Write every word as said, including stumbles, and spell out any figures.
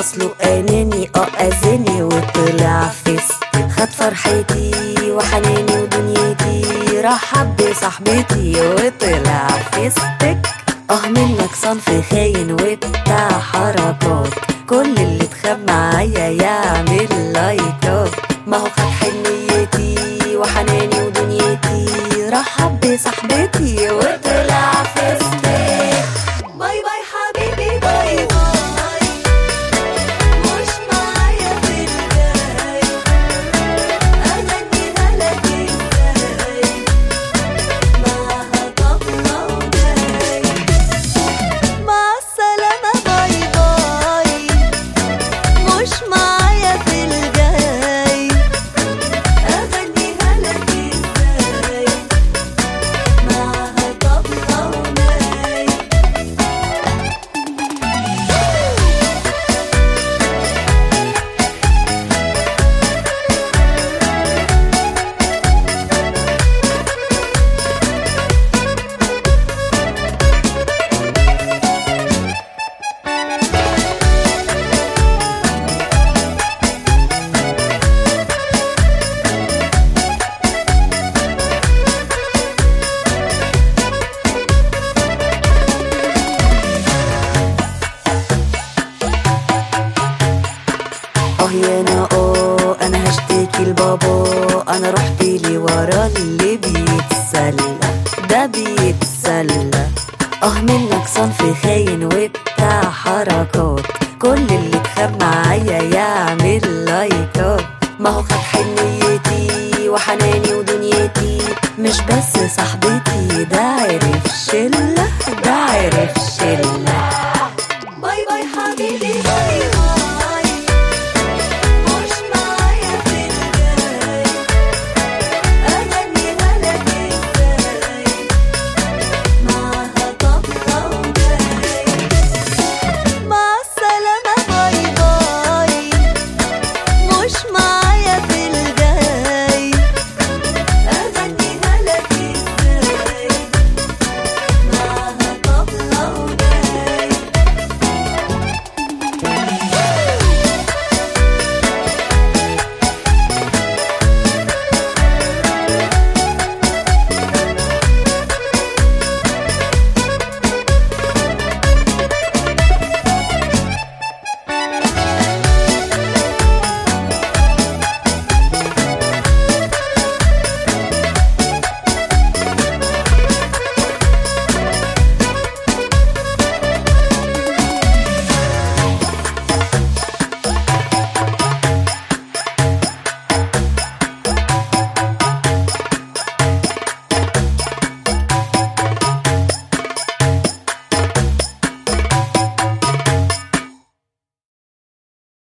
اصله اناني اه اذاني وطلع فيس، خد فرحتي وحناني ودنيتي، رحب بصاحبتي وطلع فيستك. اه منك صنف خاين وبتاع حركات، كل اللي اتخاب معايا يعمل لايكات. ما هو خد حنيتي وحناني ودنيتي، رحب بصاحبتي وطلع فيستك. باي باي حبيبي باي باي، مش معايا في الجاي، اغنيها لك ازاي معاها طبلة وجاي. مع السلامة باي باي، مش معايا في الجاي، اغنيها لك ازاي معاها طبلة وجاي. اه يا انا اه انا هشتكي لبابا، انا رحت لي ورا اللي بيتسلى ده بيتسلى. اه منك صنف خاين وبتاع حركات، كل اللي اتخاب معايا يعمل لايكات. ما هو خد حنيتي وحناني ودنيتي، مش بس صاحبتي، ده عرف شلة ده عرف شلة.